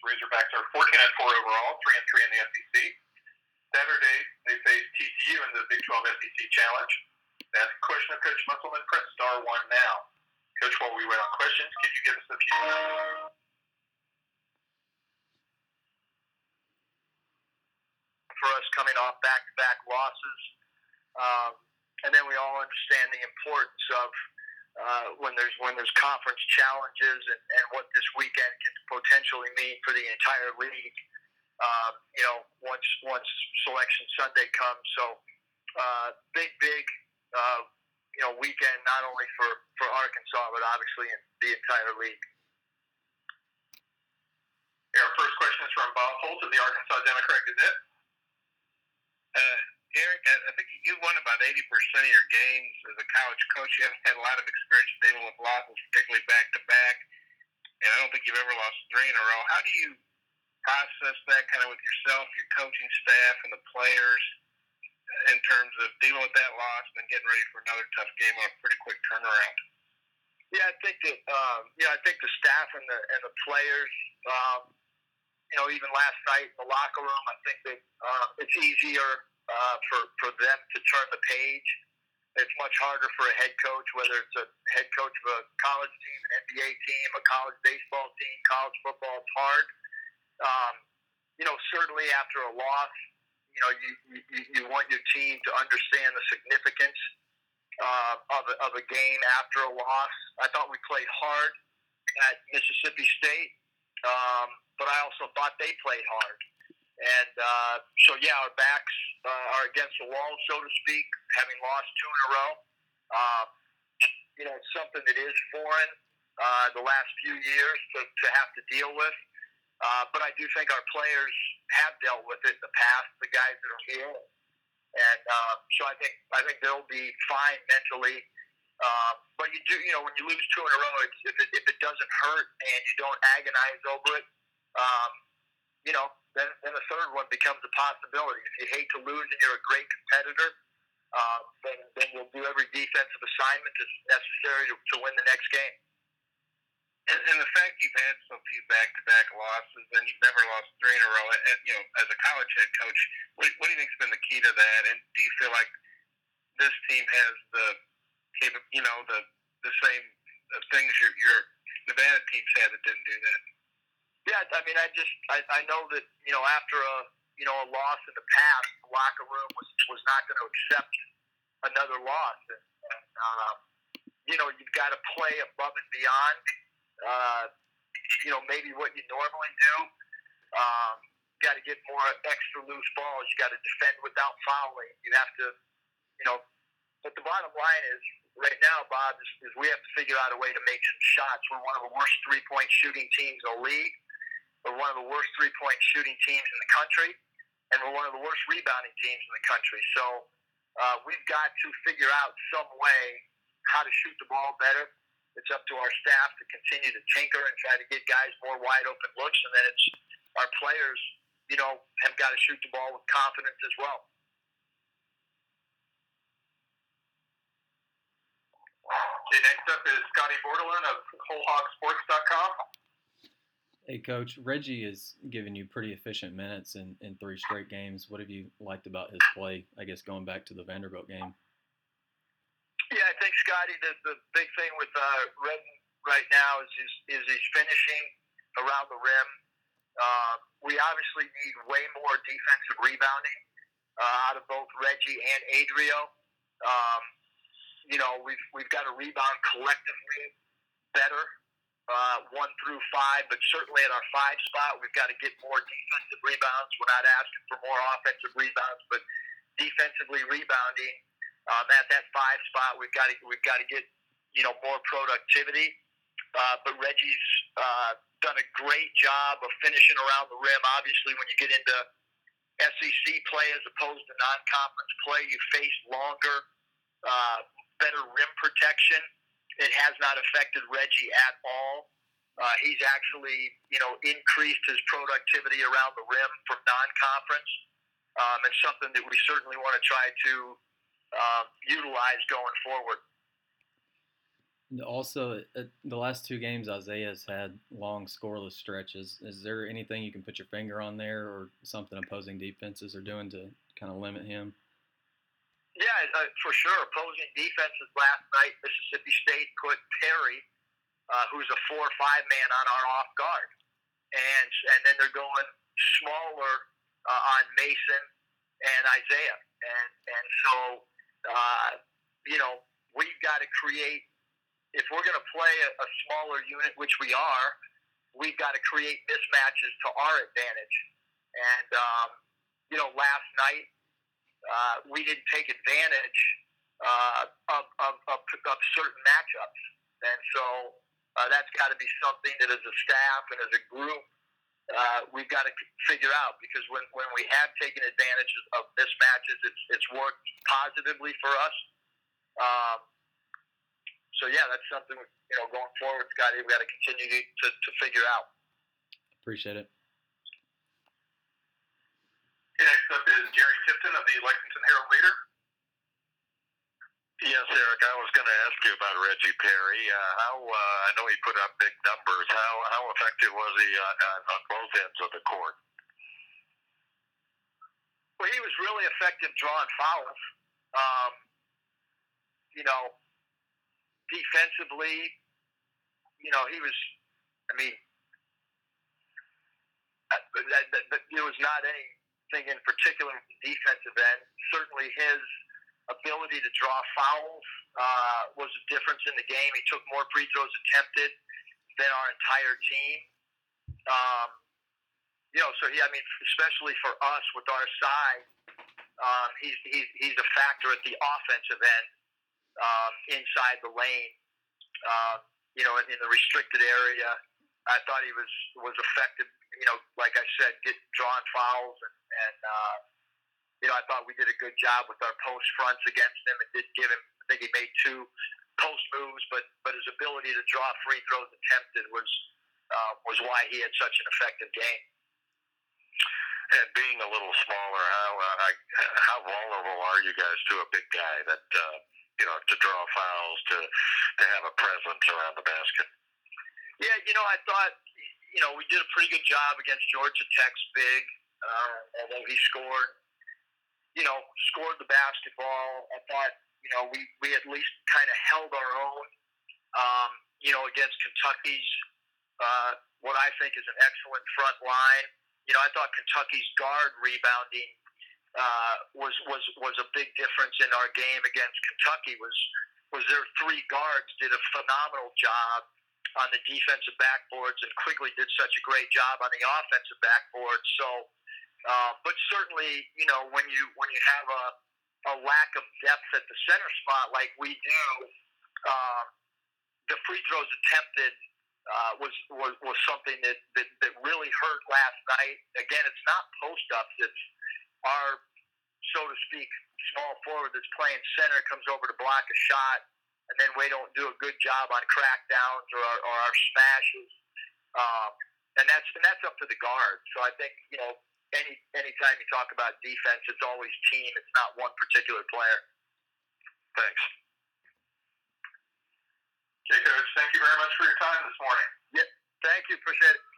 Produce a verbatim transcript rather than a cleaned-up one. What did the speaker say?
Razorbacks are fourteen and four overall, three and three in the S E C. Saturday, they face T C U in the Big twelve S E C Challenge. That's a question of Coach Musselman. Press star one now. Coach, while we wait on questions, could you give us a few? For us coming off back-to-back losses, um, and then we all understand the importance of uh, when there's when there's conference challenges and, and what this weekend can potentially mean for the entire league. Um, you know, once once Selection Sunday comes, so uh, big big uh, you know weekend not only for, for Arkansas but obviously in the entire league. Our first question is from Bob Holt of the Arkansas Democrat Gazette. Uh, Eric, I think you won about eighty percent of your games as a college coach. You haven't had a lot of experience dealing with losses, particularly back-to-back, and I don't think you've ever lost three in a row. How do you process that kind of with yourself, your coaching staff, and the players in terms of dealing with that loss and then getting ready for another tough game on a pretty quick turnaround? Yeah, I think that um, yeah, I think the staff and the and the players, um, you know, even last night in the locker room, I think that uh, it's easier uh, for for them to turn the page. It's much harder for a head coach, whether it's a head coach of a college team, an N B A team, a college baseball team, college football. It's hard. Um, you know, certainly after a loss, you know, you, you, you want your team to understand the significance uh, of, a, of a game after a loss. I thought we played hard at Mississippi State, um, but I also thought they played hard. And uh, so, yeah, our backs uh, are against the wall, so to speak, having lost two in a row. Uh, you know, it's something that is foreign uh, the last few years to, to have to deal with. Uh, but I do think our players have dealt with it in the past, the guys that are here, and uh, so I think I think they'll be fine mentally. Uh, but you do, you know, when you lose two in a row, it's, if it if it doesn't hurt and you don't agonize over it, um, you know, then then the third one becomes a possibility. If you hate to lose and you're a great competitor, uh, then then you'll do every defensive assignment that's necessary to, to win the next game. And, and the fact you've had so few back-to-back losses and you've never lost three in a row, and, you know, as a college head coach, what, what do you think's been the key to that? And do you feel like this team has the, you know, the the same the things your your Nevada teams had that didn't do that? Yeah, I mean, I just I, I know that, you know, after a you know a loss in the past, the locker room was was not going to accept another loss, and, and uh, you know, you've got to play above and beyond. Uh, you know, maybe what you normally do. Um, you got to get more extra loose balls. You got to defend without fouling. You have to, you know. But the bottom line is, right now, Bob, is, is we have to figure out a way to make some shots. We're one of the worst three-point shooting teams in the league. We're one of the worst three-point shooting teams in the country, and we're one of the worst rebounding teams in the country. So uh, we've got to figure out some way how to shoot the ball better. It's up to our staff to continue to tinker and try to get guys more wide open looks, and then it's our players, you know, have got to shoot the ball with confidence as well. Okay, next up is Scotty Bordelon of whole hog sports dot com. Hey, Coach, Reggie has given you pretty efficient minutes in, in three straight games. What have you liked about his play, I guess, going back to the Vanderbilt game? Yeah, I think, Scotty, the, the big thing with uh, Redden right now is, is is he's finishing around the rim. Uh, we obviously need way more defensive rebounding uh, out of both Reggie and Adrio. Um, you know, we've we've got to rebound collectively better, uh, one through five, but certainly at our five spot, we've got to get more defensive rebounds. We're not asking for more offensive rebounds, but defensively rebounding. Um, at that five spot, we've got to we've got to get you know more productivity. Uh, but Reggie's uh, done a great job of finishing around the rim. Obviously, when you get into S E C play as opposed to non-conference play, you face longer, uh, better rim protection. It has not affected Reggie at all. Uh, he's actually you know increased his productivity around the rim from non-conference, um, and something that we certainly want to try to Uh, utilize going forward. And also, uh, the last two games, Isaiah's had long scoreless stretches. Is there anything you can put your finger on there, or something opposing defenses are doing to kind of limit him? Yeah, uh, for sure. Opposing defenses last night, Mississippi State put Perry, uh, who's a four or five man, on our off guard, and and then they're going smaller uh, on Mason and Isaiah, and and so uh, you know we've got to create. If we're going to play a, a smaller unit, which we are, we've got to create mismatches to our advantage. And um, you know, last night uh, we didn't take advantage uh, of, of, of, of certain matchups, and so uh, that's got to be something that, as a staff and as a group, uh, we've got to figure out. Because when, when we have taken advantage of mismatches, it's it's worked positively for us. Um, So yeah, that's something, you know, going forward, Scotty, we've got to continue to, to, to figure out. Appreciate it. Okay, next up is Jerry Tipton of the Lexington Herald Leader. Yes, Eric, I was going to ask you about Reggie Perry. Uh, how uh, I know he put up big numbers. How how effective was he on, on, on both ends of the court? Well, he was really effective drawing fouls. Um, you know, defensively, you know, he was, I mean, there was not anything in particular with the defensive end. Certainly his ability to draw fouls uh, was a difference in the game. He took more free throws attempted than our entire team. Um, you know, so he, I mean, especially for us with our size, um, he's, he's, he's a factor at the offensive end. Um, inside the lane, uh, you know, in, in the restricted area, I thought he was was effective. You know, like I said, get drawing fouls, and, and uh, you know, I thought we did a good job with our post fronts against him. It did give him. I think he made two post moves, but but his ability to draw free throws attempted was uh, was why he had such an effective game. And being a little smaller, how uh, how vulnerable are you guys to a big guy that? Uh, you know, to draw fouls, to to have a presence around the basket? Yeah, you know, I thought, you know, we did a pretty good job against Georgia Tech's big, uh, although he scored, you know, scored the basketball. I thought, you know, we, we at least kind of held our own, um, you know, against Kentucky's, uh, what I think is an excellent front line. You know, I thought Kentucky's guard rebounding Uh, was was was a big difference in our game against Kentucky. Was was their three guards did a phenomenal job on the defensive backboards, and Quigley did such a great job on the offensive backboard. So, uh, but certainly, you know, when you when you have a a lack of depth at the center spot like we do, uh, the free throws attempted uh, was, was was something that, that that really hurt last night. Again, it's not post ups; it's our, so to speak, small forward that's playing center comes over to block a shot, and then we don't do a good job on crackdowns or our, or our smashes, um, and that's and that's up to the guard. So I think, you know, any anytime you talk about defense, it's always team. It's not one particular player. Thanks. Okay, Coach. Thank you very much for your time this morning. Yeah, thank you. Appreciate it.